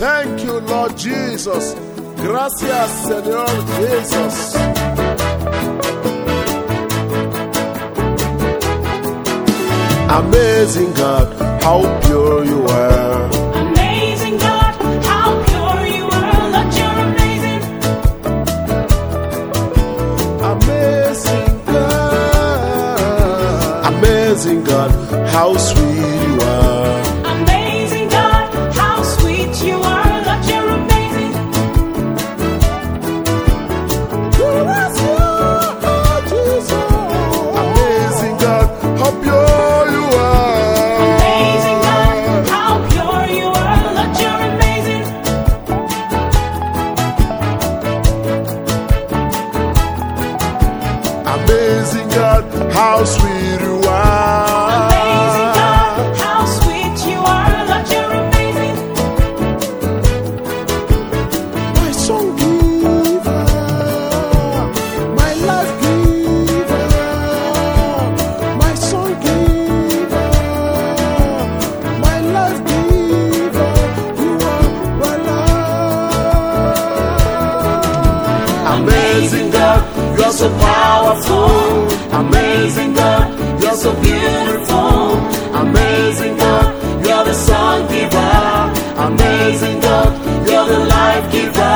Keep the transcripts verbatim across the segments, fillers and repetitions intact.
Thank you, Lord Jesus. Gracias, Señor Jesus. Amazing God, how pure you are. Amazing God, how pure you are. Lord, you're amazing. Amazing God. Amazing God, how sweet you are. Amazing God, how sweet you are. Lord, you're amazing. Yes, you are, Jesus. Amazing God, how pure you are. Amazing God, how pure you are. Lord, you're amazing. Amazing God, how sweet you are. Amazing God, how sweet you are. Lord, you're amazing. My song giver, my life giver, my song giver, my life giver, you are my life. Amazing God, you're so powerful. Amazing God, you're so beautiful. Amazing God, you're the song giver. Amazing God, you're the life giver.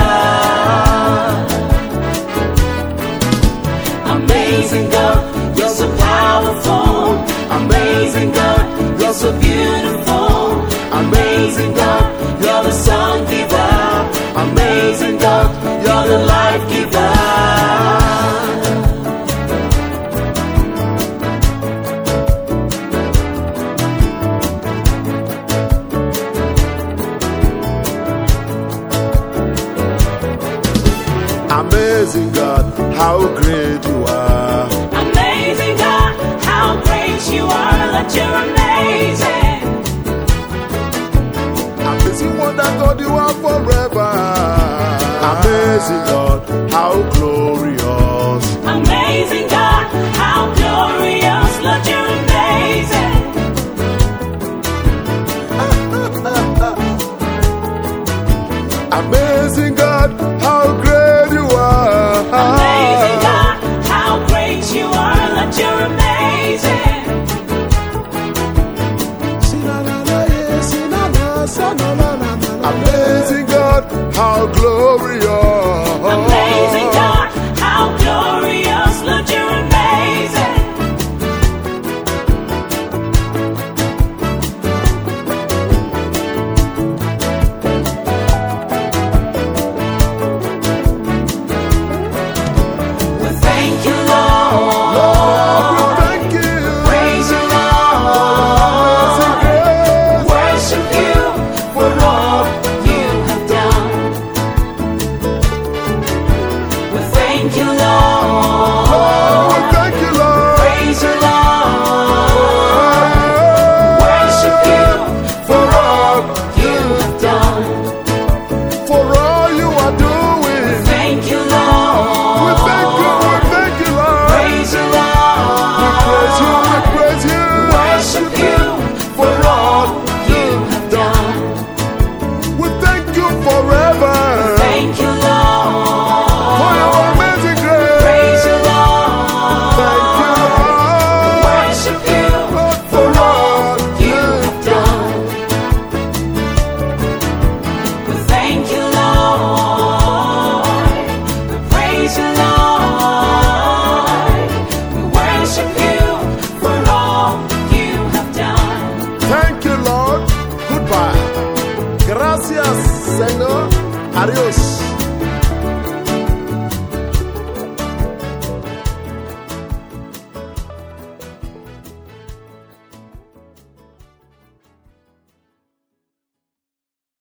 Amazing God, you're so powerful. Amazing God, you're so beautiful. Amazing God, you're the song giver. Amazing God, you're the life giver. Amazing God, how great you are. Amazing God, how great you are. Lord, you're amazing. Amazing wonder God, you are forever. Amazing God, how glorious. Amazing God, how glorious. Lord, you're amazing. Amazing God, how great you are. Amazing God, how great you are. Lord, you're amazing. Amazing God, how glorious. Amazing God, how glorious. Lord, you're amazing. We thank you, Lord. Lord, we thank you. Praise you, Lord. Worship you for all you have done. We thank you, Lord. Lord, thank you, Lord. Praise you, Lord. Worship you for all you have done. For all you are doing. Thank you, Lord. We thank you, we thank you, Lord. Praise you, We praise you, Lord. we praise you. Worship you for all you have done. We thank you forever. Thank you, For Lord. your amazing grace. Praise you, Thank you, Lord. Lord. Worship you Lord, for all you have done. We thank you, Lord. We praise you, Lord. We worship you for all you have done. Thank you, Lord. Goodbye. Gracias, Señor. Adios.